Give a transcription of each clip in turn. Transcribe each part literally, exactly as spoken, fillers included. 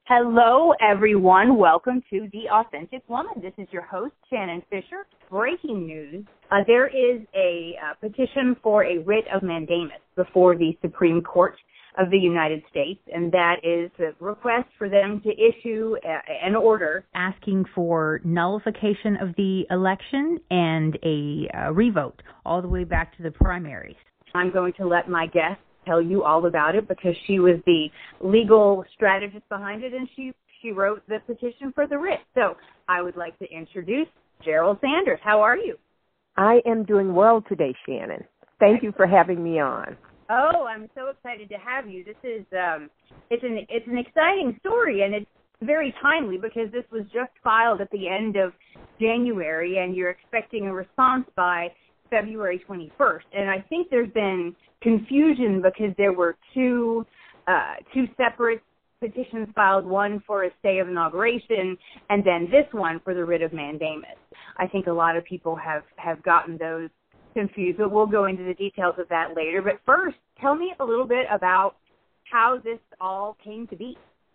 Hello, everyone. Welcome to The Authentic Woman. This is your host, Shannon Fisher. Breaking news. Uh, there is a uh, petition for a writ of mandamus before the Supreme Court of the United States, and that is a request for them to issue a, an order asking for nullification of the election and a uh, revote all the way back to the primaries. I'm going to let my guest tell you all about it because she was the legal strategist behind it, and she, she wrote the petition for the writ. So I would like to introduce Gerald Sanders. How are you? I am doing well today, Shannon. Thank you for having me on. Oh, I'm so excited to have you. This is um, it's an it's an exciting story, and it's very timely because this was just filed at the end of January, and you're expecting a response by February twenty-first. And I think there's been confusion because there were two uh, two separate petitions filed, one for a stay of inauguration and then this one for the writ of mandamus. I think a lot of people have, have gotten those confused, but we'll go into the details of that later. But first, tell me a little bit about how this all came to be.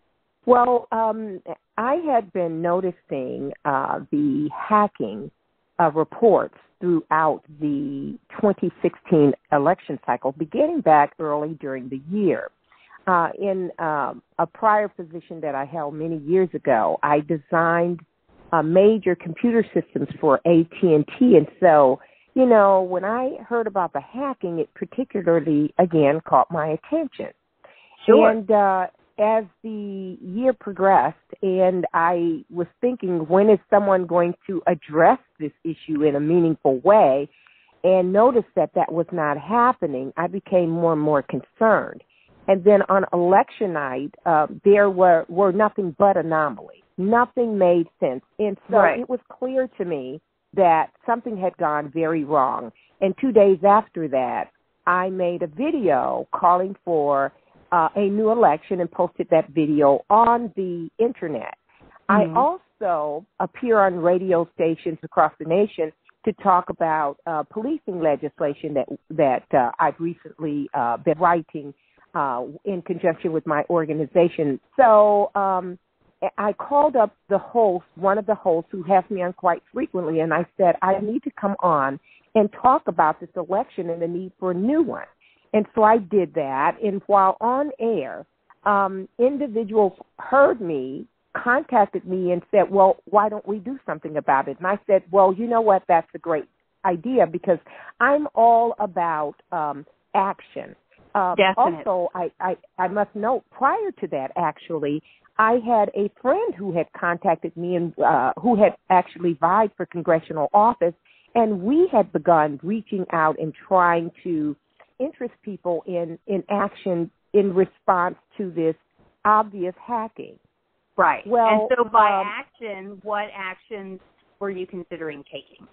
Well, um, I had been noticing uh, the hacking of reports throughout the twenty sixteen election cycle, beginning back early during the year. Uh, in um, a prior position that I held many years ago, I designed uh, major computer systems for A T and T, and so, you know, when I heard about the hacking, it particularly, again, caught my attention. Sure. And uh, as the year progressed, and I was thinking, when is someone going to address this issue in a meaningful way, and noticed that that was not happening, I became more and more concerned. And then on election night, uh, there were, were nothing but anomalies. Nothing made sense. And so right. It was clear to me that something had gone very wrong. And two days after that, I made a video calling for uh, a new election and posted that video on the Internet. Mm-hmm. I also appear on radio stations across the nation to talk about uh, policing legislation that, that uh, I've recently uh, been writing Uh, in conjunction with my organization. So um, I called up the host, one of the hosts who has me on quite frequently, and I said, I need to come on and talk about this election and the need for a new one. And so I did that, and while on air, um, individuals heard me, contacted me, and said, well, why don't we do something about it? And I said, well, you know what, that's a great idea because I'm all about um, action. Uh, also, I, I, I must note, prior to that, actually, I had a friend who had contacted me and uh, who had actually vied for congressional office, and we had begun reaching out and trying to interest people in, in action in response to this obvious hacking. Right. Well, and so by um, action, what actions were you considering taking?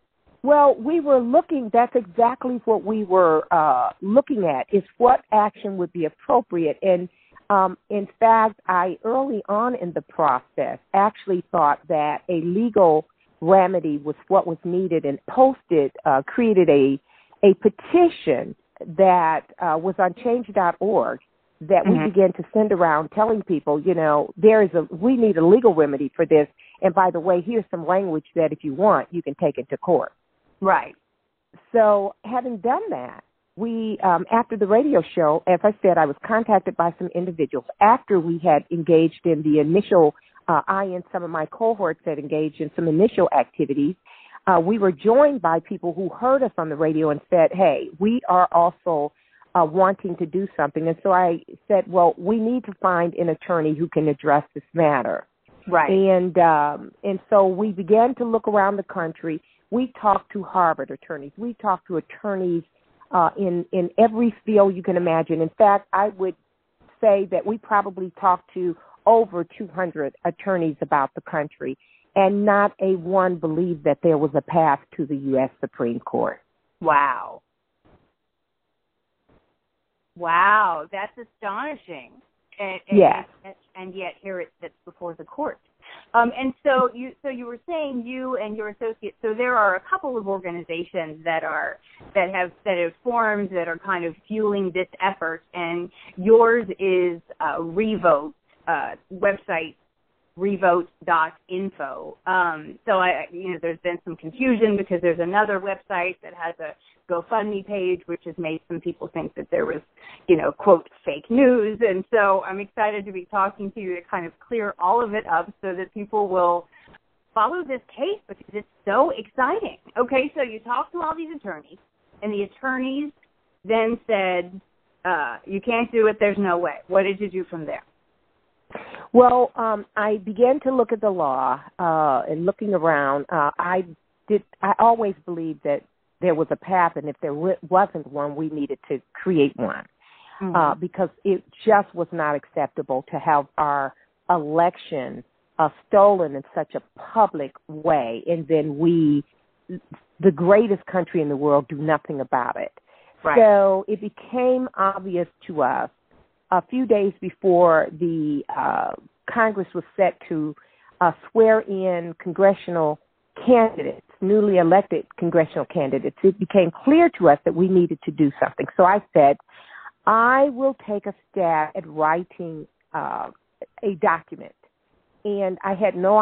Well, we were looking, that's exactly what we were uh, looking at, is what action would be appropriate. And um, in fact, I early on in the process actually thought that a legal remedy was what was needed and posted, uh, created a, a petition that uh, was on change dot org that mm-hmm. we began to send around telling people, you know, there is a, we need a legal remedy for this. And by the way, here's some language that if you want, you can take it to court. Right. So having done that, we, um, after the radio show, as I said, I was contacted by some individuals after we had engaged in the initial, uh, I and some of my cohorts had engaged in some initial activities. Uh, we were joined by people who heard us on the radio and said, hey, we are also uh, wanting to do something. And so I said, well, we need to find an attorney who can address this matter. Right. And, um, and so we began to look around the country. We talked to Harvard attorneys. We talked to attorneys uh, in, in every field you can imagine. In fact, I would say that we probably talked to over two hundred attorneys about the country, and not a one believed that there was a path to the U S Supreme Court. Wow. Wow, that's astonishing. And, and, yes. and, and yet here it sits before the court. Um, and so you, so you were saying you and your associates. So there are a couple of organizations that are that have that have formed that are kind of fueling this effort, and yours is uh, Revote, uh, website, revote dot info. Um, so I, you know, there's been some confusion because there's another website that has a GoFundMe page, which has made some people think that there was, you know, quote, fake news. And so I'm excited to be talking to you to kind of clear all of it up so that people will follow this case because it's so exciting. Okay, so you talked to all these attorneys, and the attorneys then said, uh, you can't do it, there's no way. What did you do from there? Well, um, I began to look at the law uh, and looking around. Uh, I did. I always believed that there was a path, and if there w- wasn't one, we needed to create one mm-hmm. uh, because it just was not acceptable to have our election uh, stolen in such a public way, and then we, the greatest country in the world, do nothing about it. Right. So it became obvious to us a few days before the uh, Congress was set to uh, swear in congressional candidates, newly elected congressional candidates, it became clear to us that we needed to do something. So I said, I will take a stab at writing uh, a document. And I had no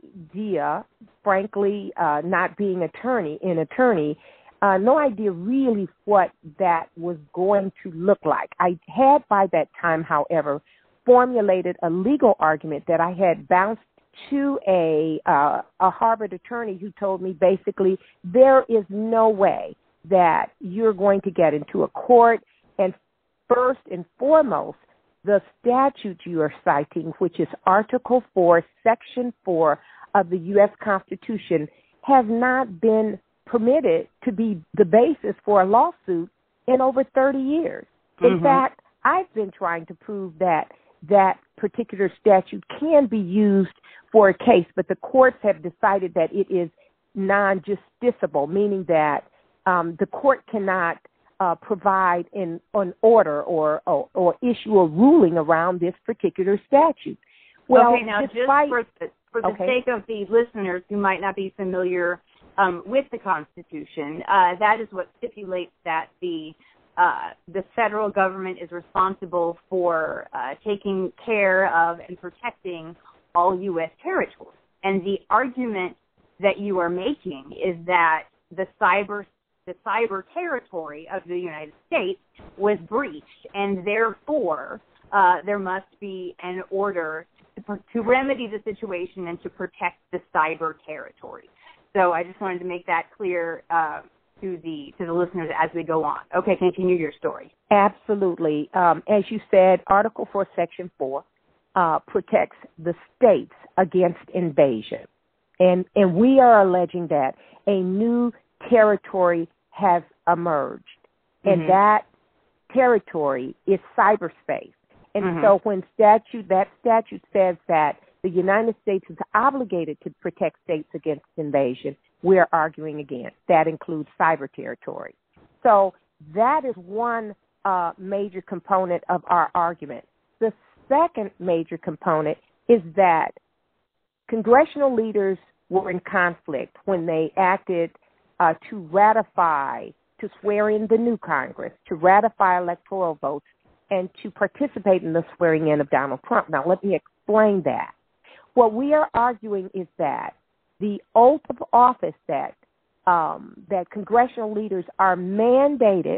idea, frankly, uh, not being attorney, an attorney, Uh, no idea really what that was going to look like. I had by that time, however, formulated a legal argument that I had bounced to a uh, a Harvard attorney who told me basically there is no way that you're going to get into a court, and first and foremost, the statute you are citing, which is Article four, Section four of the U S Constitution, has not been permitted to be the basis for a lawsuit in over thirty years. In mm-hmm. fact, I've been trying to prove that that particular statute can be used for a case, but the courts have decided that it is non-justiciable, meaning that um, the court cannot uh, provide an, an order or, or or issue a ruling around this particular statute. Well, okay, now despite, just for the, for the okay. sake of the listeners who might not be familiar Um, with the Constitution, uh, that is what stipulates that the uh, the federal government is responsible for uh, taking care of and protecting all U S territories. And the argument that you are making is that the cyber the cyber territory of the United States was breached, and therefore uh, there must be an order to, to remedy the situation and to protect the cyber territory. So I just wanted to make that clear uh, to the to the listeners as we go on. Okay, continue your story. Absolutely. Um, as you said, Article four, Section four uh, protects the states against invasion. And, and we are alleging that a new territory has emerged, and mm-hmm. that territory is cyberspace. And mm-hmm. so when statute that statute says that the United States is obligated to protect states against invasion, we're arguing against. That includes cyber territory. So that is one uh, major component of our argument. The second major component is that congressional leaders were in conflict when they acted uh, to ratify, to swear in the new Congress, to ratify electoral votes, and to participate in the swearing in of Donald Trump. Now, let me explain that. What we are arguing is that the oath of office that um, that congressional leaders are mandated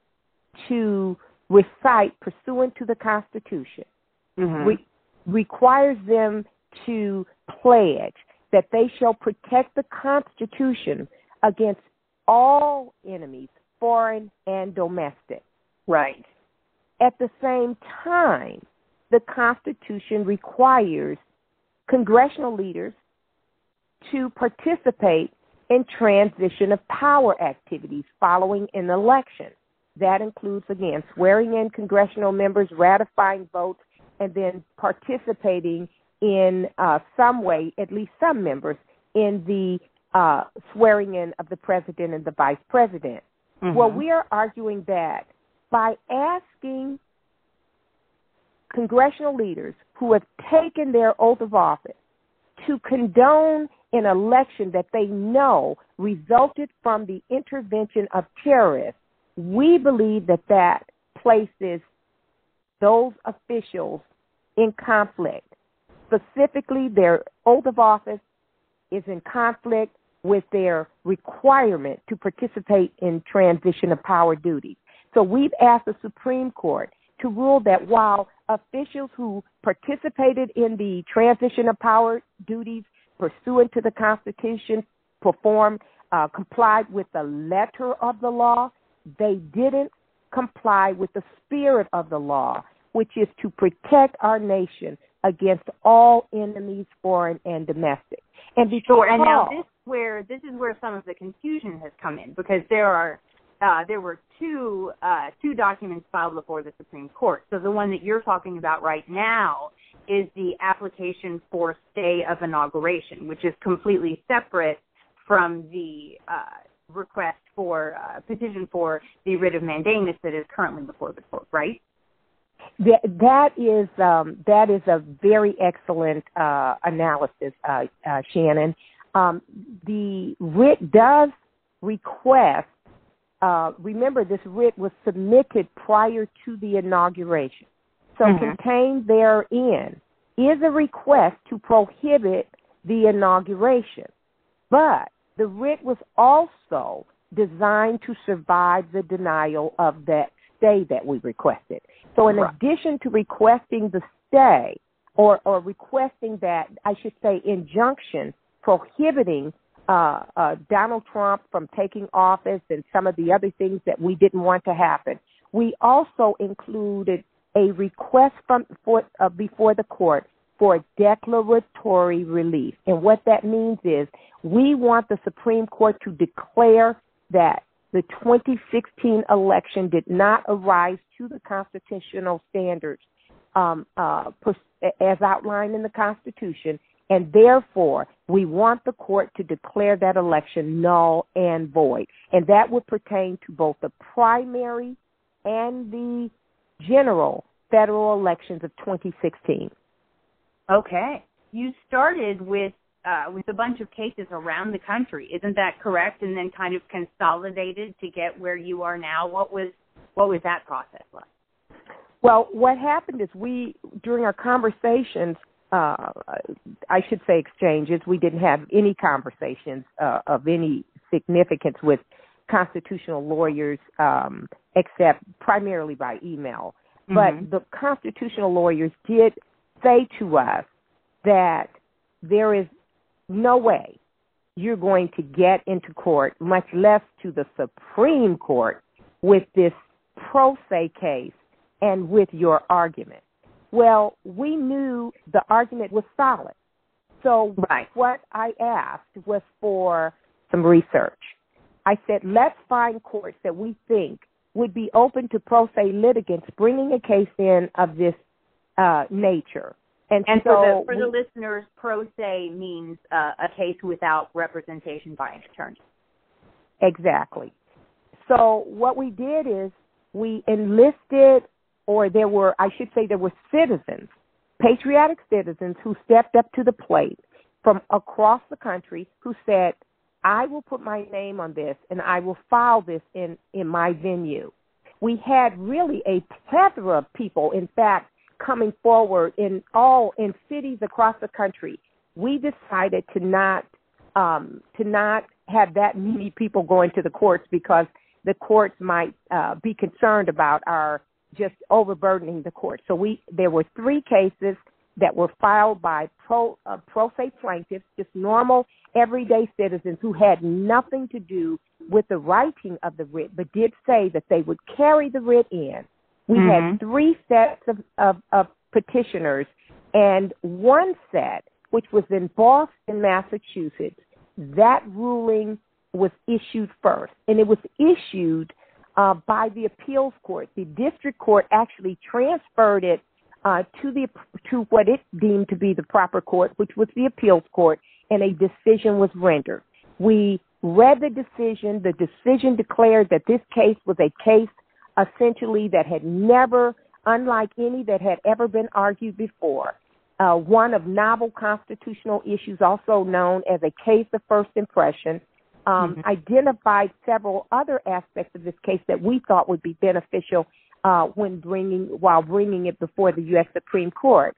to recite pursuant to the Constitution mm-hmm. re- requires them to pledge that they shall protect the Constitution against all enemies, foreign and domestic. Right. At the same time, the Constitution requires congressional leaders to participate in transition of power activities following an election. That includes, again, swearing in congressional members, ratifying votes, and then participating in uh, some way, at least some members, in the uh, swearing in of the president and the vice president. Mm-hmm. Well, we are arguing that by asking congressional leaders who have taken their oath of office to condone an election that they know resulted from the intervention of terrorists, we believe that that places those officials in conflict. Specifically, their oath of office is in conflict with their requirement to participate in transition of power duties. So we've asked the Supreme Court to rule that while officials who participated in the transition of power duties pursuant to the Constitution performed, uh, complied with the letter of the law, they didn't comply with the spirit of the law, which is to protect our nation against all enemies, foreign and domestic. And sure. And now this where this is where some of the confusion has come in, because there are uh, there were two uh, two documents filed before the Supreme Court. So the one that you're talking about right now is the application for stay of inauguration, which is completely separate from the uh, request for uh, petition for the writ of mandamus that is currently before the court, right? That, that is um, that is a very excellent uh, analysis, uh, uh, Shannon. Um, the writ does request, uh, remember this writ was submitted prior to the inauguration. So mm-hmm. contained therein is a request to prohibit the inauguration. But the writ was also designed to survive the denial of that stay that we requested. So in right. addition to requesting the stay or, or requesting that, I should say, injunction prohibiting uh, uh, Donald Trump from taking office and some of the other things that we didn't want to happen, we also included a request from for, uh, before the court for declaratory relief. And what that means is we want the Supreme Court to declare that the twenty sixteen election did not arise to the constitutional standards um, uh, as outlined in the Constitution, and therefore we want the court to declare that election null and void. And that would pertain to both the primary and the general federal elections of twenty sixteen. Okay. You started with uh, with a bunch of cases around the country. Isn't that correct? And then kind of consolidated to get where you are now. What was what was that process like? Well, what happened is we, during our conversations, uh, I should say exchanges, we didn't have any conversations uh, of any significance with constitutional lawyers um, except primarily by email. Mm-hmm. But the constitutional lawyers did say to us that there is no way you're going to get into court, much less to the Supreme Court, with this pro se case and with your argument. Well, we knew the argument was solid. So right. what I asked was for some research. I said, let's find courts that we think would be open to pro se litigants bringing a case in of this uh, nature. And, and so for the, for the we, listeners, pro se means uh, a case without representation by an attorney. Exactly. So what we did is we enlisted, or there were, I should say there were citizens, patriotic citizens who stepped up to the plate from across the country who said, I will put my name on this and I will file this in, in my venue. We had really a plethora of people, in fact, coming forward in all in cities across the country. We decided to not um, to not have that many people going to the courts because the courts might uh, be concerned about our just overburdening the court. So we there were three cases that were filed by pro uh, pro se plaintiffs, just normal everyday citizens who had nothing to do with the writing of the writ, but did say that they would carry the writ in. We mm-hmm. had three sets of, of, of petitioners, and one set, which was in Boston, Massachusetts, that ruling was issued first, and it was issued uh, by the appeals court. The district court actually transferred it uh, to the to what it deemed to be the proper court, which was the appeals court, and a decision was rendered. We read the decision. The decision declared that this case was a case essentially that had never, unlike any that had ever been argued before, uh, one of novel constitutional issues, also known as a case of first impression, um, mm-hmm. identified several other aspects of this case that we thought would be beneficial uh, when bringing, while bringing it before the U S Supreme Court.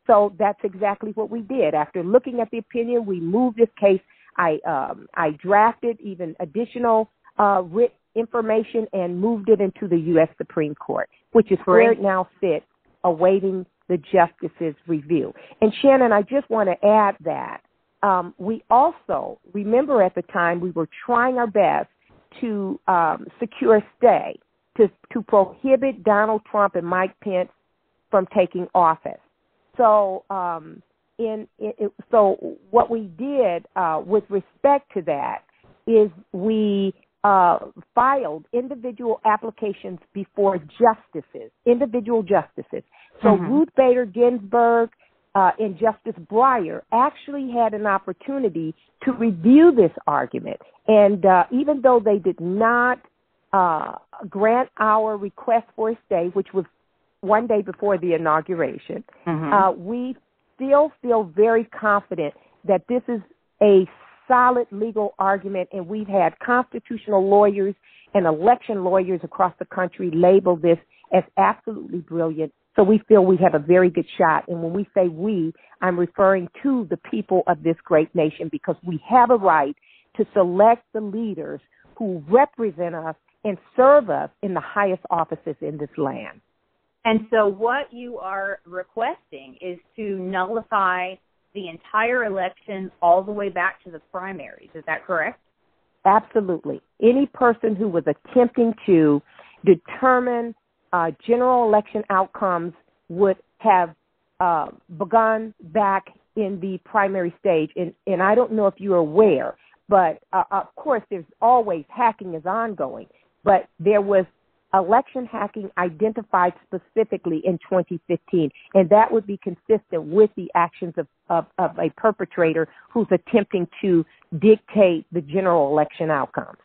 so that's exactly what we did. After looking at the opinion, we moved this case. I um, I drafted even additional uh, written information and moved it into the U S Supreme Court, which is where it now sits, awaiting the justice's review. And Shannon, I just want to add that um, we also, remember at the time, we were trying our best to um, secure a stay to, to prohibit Donald Trump and Mike Pence from taking office. So, um, in, in so what we did uh, with respect to that is we uh, filed individual applications before justices, individual justices. So mm-hmm. Ruth Bader Ginsburg uh, and Justice Breyer actually had an opportunity to review this argument. And uh, even though they did not uh, grant our request for a stay, which was one day before the inauguration, mm-hmm. uh, we still feel very confident that this is a solid legal argument, and we've had constitutional lawyers and election lawyers across the country label this as absolutely brilliant. So we feel we have a very good shot. And when we say we, I'm referring to the people of this great nation, because we have a right to select the leaders who represent us and serve us in the highest offices in this land. And so what you are requesting is to nullify the entire election all the way back to the primaries. Is that correct? Absolutely. Any person who was attempting to determine uh, general election outcomes would have uh, begun back in the primary stage. And, and I don't know if you're aware, but uh, of course there's always hacking is ongoing, but there was election hacking identified specifically in twenty fifteen, and that would be consistent with the actions of, of, of a perpetrator who's attempting to dictate the general election outcomes.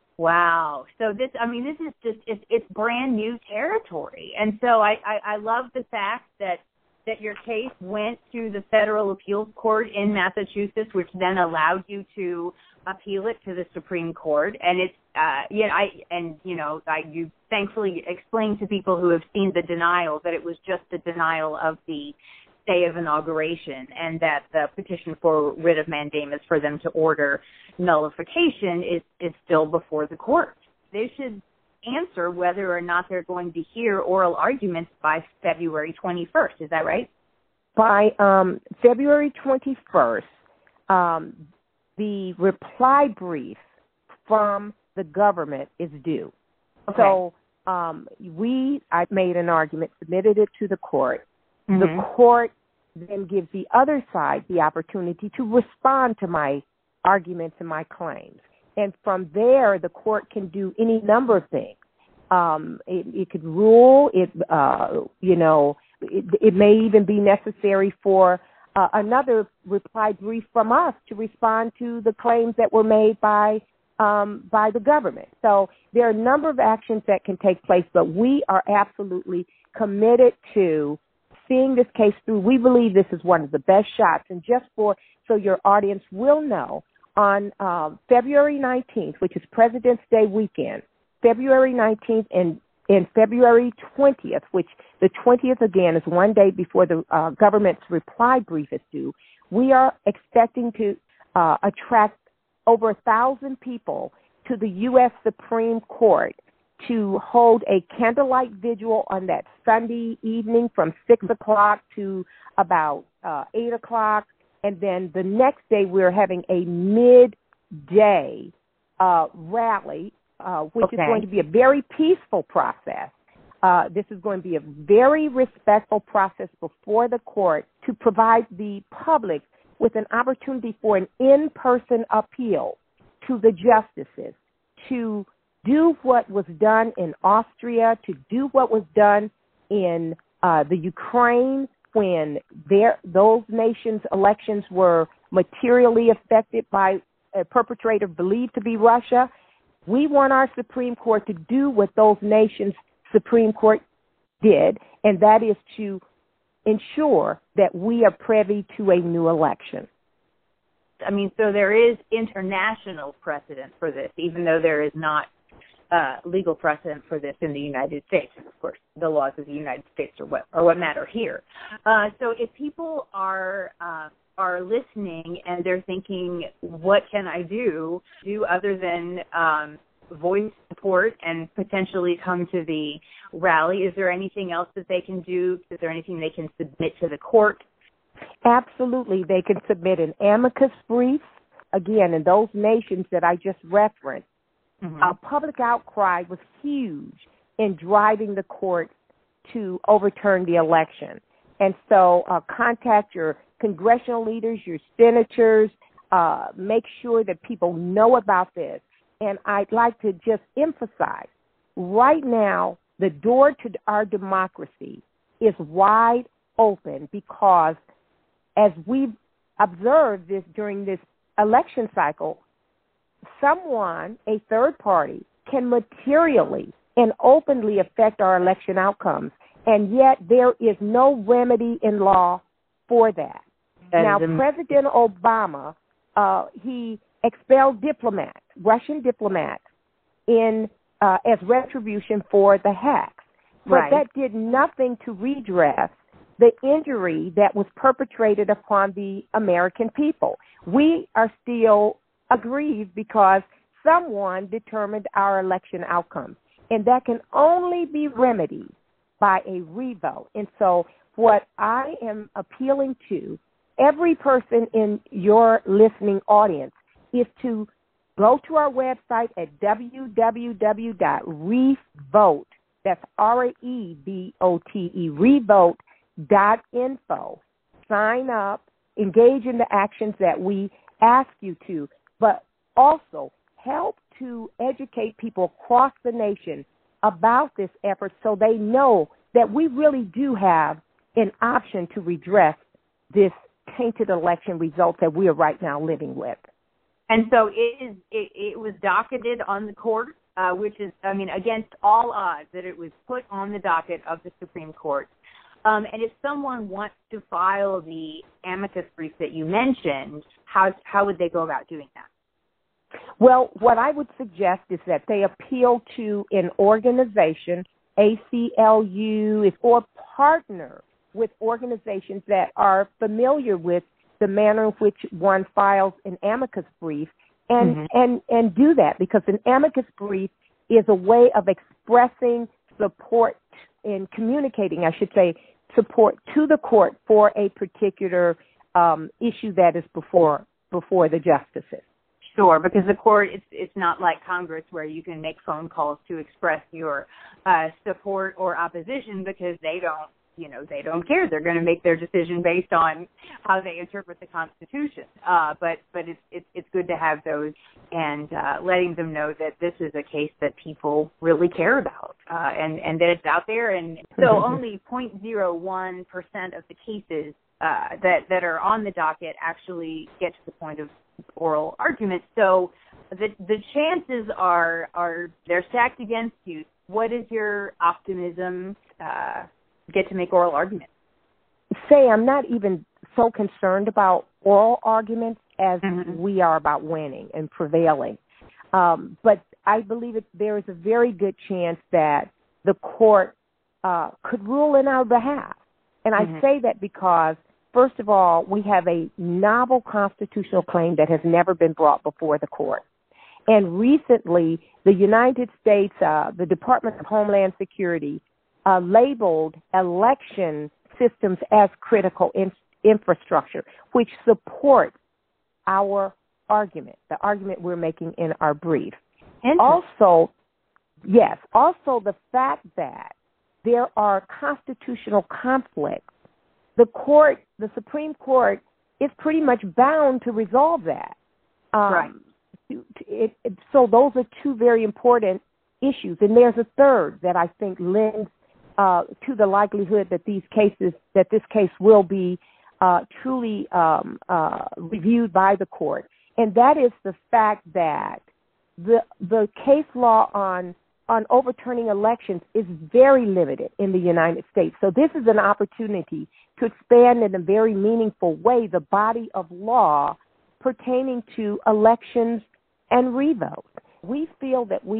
Wow. So this, I mean, this is just, it's, it's brand new territory. And so I, I, I love the fact that, that your case went to the federal appeals court in Massachusetts, which then allowed you to appeal it to the Supreme Court. And it's, uh, yeah, I, and, you know, I, you thankfully explained to people who have seen the denial that it was just a denial of the day of inauguration, and that the petition for writ of mandamus for them to order nullification is, is still before the court. They should answer whether or not they're going to hear oral arguments by February twenty-first. Is that right? By um, February twenty-first, um, the reply brief from the government is due. Okay. So um, we, I made an argument, submitted it to the court. Mm-hmm. The court then gives the other side the opportunity to respond to my arguments and my claims. And from there, the court can do any number of things. Um, it, it could rule, it, uh, you know, it, it may even be necessary for uh, another reply brief from us to respond to the claims that were made by um, by the government. So there are a number of actions that can take place, but we are absolutely committed to seeing this case through. We believe this is one of the best shots. And just for, so your audience will know, on um, February nineteenth, which is President's Day weekend, February nineteenth and, and February twentieth, which the twentieth, again, is one day before the uh, government's reply brief is due, we are expecting to uh, attract over a thousand people to the U S Supreme Court to hold a candlelight vigil on that Sunday evening from six o'clock to about uh, eight o'clock. And then the next day, we're having a midday uh, rally, uh, which okay. is going to be a very peaceful process. Uh, this is going to be a very respectful process before the court to provide the public with an opportunity for an in-person appeal to the justices, to do what was done in Austria, to do what was done in uh, the Ukraine, when their, those nations' elections were materially affected by a perpetrator believed to be Russia. We want our Supreme Court to do what those nations' Supreme Court did, and that is to ensure that we are privy to a new election. I mean, so there is international precedent for this, even though there is not uh, legal precedent for this in the United States. Of course, the laws of the United States are what are what matter here. Uh, so if people are uh, are listening and they're thinking, what can I do, do other than um, voice support and potentially come to the rally? Is there anything else that they can do? Is there anything they can submit to the court? Absolutely. They can submit an amicus brief. Again, in those nations that I just referenced, mm-hmm. a public outcry was huge in driving the court to overturn the election. And so uh, contact your congressional leaders, your senators, uh, make sure that people know about this. And I'd like to just emphasize, right now, the door to our democracy is wide open because as we've observed this during this election cycle, someone, a third party, can materially and openly affect our election outcomes. And yet there is no remedy in law for that. that now, the... President Obama, uh, he expelled diplomats, Russian diplomats, in uh, as retribution for the hacks. But right. that did nothing to redress the injury that was perpetrated upon the American people. We are still aggrieved because someone determined our election outcomes, and that can only be remedied by a revote. And so what I am appealing to every person in your listening audience is to go to our website at w w w dot revote, that's R E V O T E, revote dot info. Sign up, engage in the actions that we ask you to, but also help to educate people across the nation about this effort so they know that we really do have an option to redress this tainted election results that we are right now living with. And so it is. It, it was docketed on the court, uh, which is, I mean, against all odds that it was put on the docket of the Supreme Court. Um, and if someone wants to file the amicus brief that you mentioned, how how would they go about doing that? Well, what I would suggest is that they appeal to an organization, A C L U, or partner with organizations that are familiar with the manner in which one files an amicus brief, and, mm-hmm. and, and do that, because an amicus brief is a way of expressing support and communicating, I should say, support to the court for a particular um, issue that is before before the justices. Sure, because the court, it's it's not like Congress where you can make phone calls to express your uh, support or opposition, because they don't, you know, they don't care. They're going to make their decision based on how they interpret the Constitution. Uh, but but it's, it's it's good to have those, and uh, letting them know that this is a case that people really care about, uh, and and that it's out there. And so only zero point zero one percent of the cases uh, that that are on the docket actually get to the point of oral argument. So the the chances are are they're stacked against you. What is your optimism? Uh, get to make oral arguments? Say, I'm not even so concerned about oral arguments as mm-hmm. we are about winning and prevailing. Um, but I believe that there is a very good chance that the court uh, could rule in our behalf. And mm-hmm. I say that because, first of all, we have a novel constitutional claim that has never been brought before the court. And recently, the United States, uh, the Department of Homeland Security, Uh, labeled election systems as critical in- infrastructure, which supports our argument, the argument we're making in our brief. Also, yes, also the fact that there are constitutional conflicts. The court, the Supreme Court, is pretty much bound to resolve that. Um, right. It, it, so those are two very important issues. And there's a third that I think lends Uh, to the likelihood that these cases, that this case will be uh, truly um, uh, reviewed by the court, and that is the fact that the the case law on on overturning elections is very limited in the United States. So this is an opportunity to expand in a very meaningful way the body of law pertaining to elections and revotes. We feel that we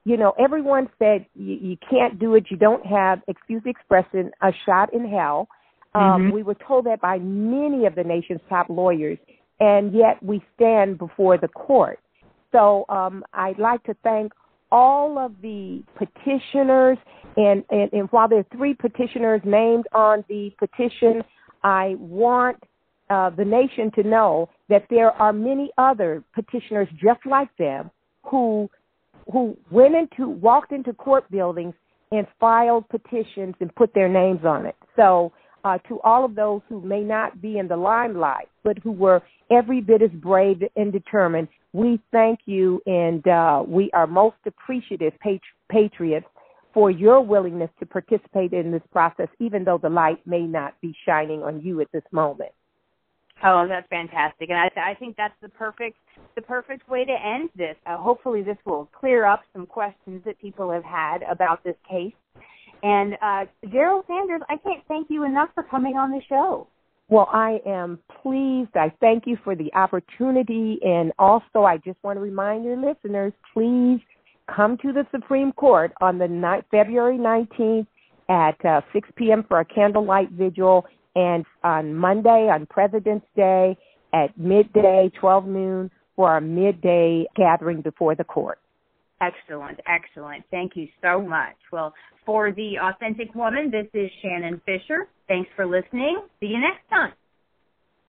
you know, everyone said you, you can't do it. You don't have, excuse the expression, a shot in hell. Um, Mm-hmm. We were told that by many of the nation's top lawyers, and yet we stand before the court. So um, I'd like to thank all of the petitioners, and, and, and while there are three petitioners named on the petition, I want uh, the nation to know that there are many other petitioners just like them who who went into, walked into court buildings and filed petitions and put their names on it. So uh, to all of those who may not be in the limelight, but who were every bit as brave and determined, we thank you, and uh, we are most appreciative patri- patriots for your willingness to participate in this process, even though the light may not be shining on you at this moment. Oh, that's fantastic, and I, I think that's the perfect the perfect way to end this. Uh, hopefully, this will clear up some questions that people have had about this case. And uh, Daryl Sanders, I can't thank you enough for coming on the show. Well, I am pleased. I thank you for the opportunity, and also I just want to remind your listeners, please come to the Supreme Court on the ni- February nineteenth at uh, six p.m. for a candlelight vigil, and on Monday, on President's Day, at midday, twelve noon, for our midday gathering before the court. Excellent, excellent. Thank you so much. Well, for The Authentic Woman, this is Shannon Fisher. Thanks for listening. See you next time.